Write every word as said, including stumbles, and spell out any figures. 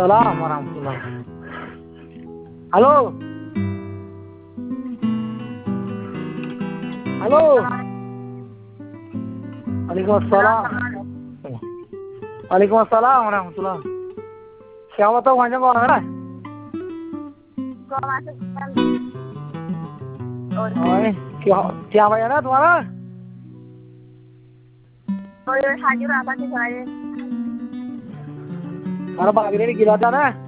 सलाम वरहमतुल्लाह। Hello hello, वालेकुम अस्सलाम। वालेकुम अस्सलाम वरहमतुल्लाह। क्या बताओ भाई कौन है? और क्या क्या भैया ना तुम्हारा? हमारा बागरे गिरा था ना।